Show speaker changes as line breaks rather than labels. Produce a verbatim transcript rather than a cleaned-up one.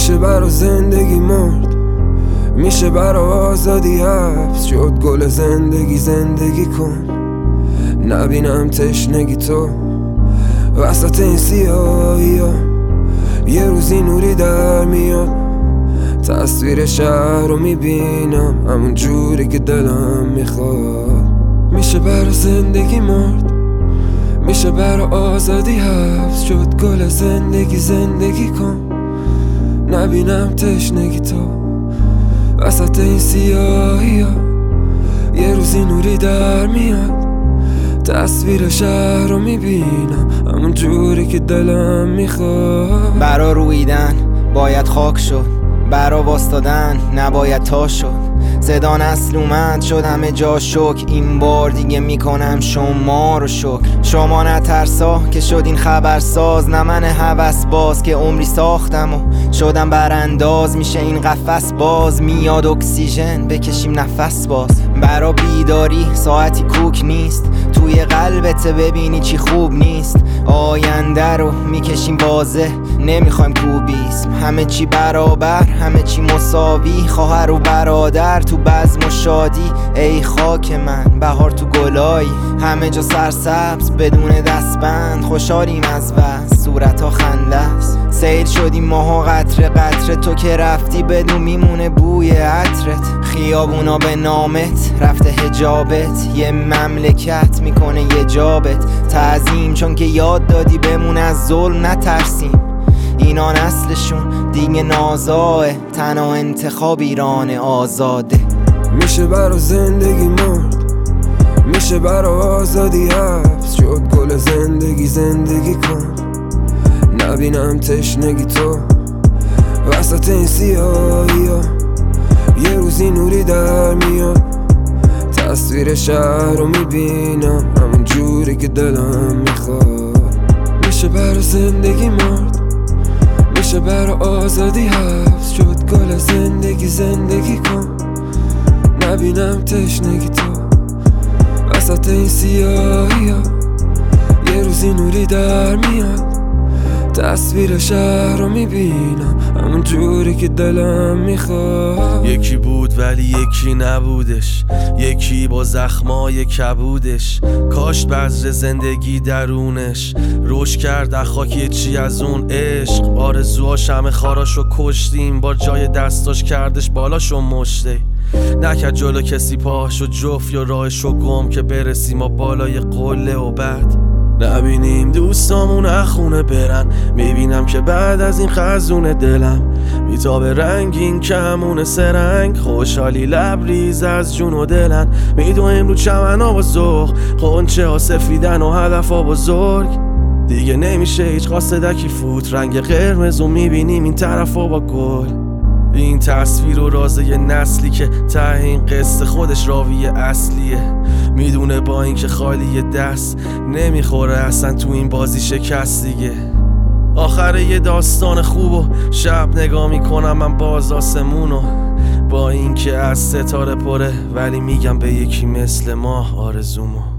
میشه برا زندگی مرد، میشه برا آزادی حبس شد. گل زندگی زندگی کن، نبینم تشنگی تو وسط این سیاهی ها. یه روزی نوری در میاد، تصویر شهر رو میبینم همون جوری که دلم میخواد. میشه برا زندگی مرد، میشه برا آزادی حبس شد. گل زندگی زندگی کن، نبینم تشنگی تو وسط این سیاهی ها. یه روزی نوری در میاد، تصویر شهر رو میبینم همون جوری که دلم میخواد.
برا رویدن باید خاک شد، برا واستادن نباید تا شد. صدا نسل اومد شد همه جا شک، این بار دیگه میکنم شما رو شکر. شما نترسا که شد این خبرساز، نه من هوس باز که عمری ساختم و شدم برانداز. میشه این قفس باز، میاد اکسیژن بکشیم نفس باز. برا بیداری ساعتی کوک نیست، توی قلبت ببینی چی خوب نیست. آینده رو میکشیم بازه، نمیخوایم کوبیسم. همه چی برابر، همه چی مساوی، خواهر و برادر تو بزم و شادی. ای خاک من بهار تو گلایی، همه جا سرسبز بدون دستبند. خوشحالیم از وضع، صورت ها خنده است. سیل شدیم ماها قطره قطره، تو که رفتی بدون میمونه بوی عطرت. خیابونا به نامت رفته حجابت، یه مملکت میکنه یه جابت. تعظیم چون که یاد دادی بمون از ظلم نترسیم. اینا نسلشون دیگه نازاه، تنها انتخاب ایران آزاده.
میشه برا زندگی مرد، میشه برا آزادی حبس شد. گل زندگی زندگی کن، نبینم تشنگی تو وسط این سیاهی ها. یه روزی نوری در میاد، تصویر شهر رو میبینم همون جوری که دلم میخواد. میشه برا زندگی مرد، میشه برا آزادی حبس شد. گل زندگی زندگی کن، نبینم تشنگی تو وسط این سیاهی ها. یه روزی نوری در میاد، تصویر شهر رو میبینم همون جوری که دلم میخواد.
یکی بود ولی یکی نبودش، یکی با زخمای کبودش. کاشت بذر زندگی درونش، روش کرد خاکی چی از اون عشق. آرزوهاش همه خاراشو کشتیم، با جای دستاش کردش بالاشو مشته. نکرد جلو کسی پاهاشو جفت یا راهشو گم که برسیم ما بالای قله و بعد نبینیم دوستامون اخونه برن. میبینم که بعد از این خزون دلم میتابه رنگین کمون سرنگ. خوشحالی لبریز از جون و دلن، میدونیم رو چمن ها بزرگ خونچه ها سفیدن و هدف ها بزرگ. دیگه نمیشه هیچ قاصدکی فوت، رنگ قرمز و میبینیم این طرف ها با گل. این تصویر و رازه یه نسلی که ته این قصه خودش راوی اصلیه. میدونه با اینکه خالی دست نمیخوره اصلا تو این بازی شکست دیگه. آخر یه داستان خوب و شب نگاه میکنم من باز آسمونو، با اینکه از ستاره پره ولی میگم به یکی مثل ما آرزومو.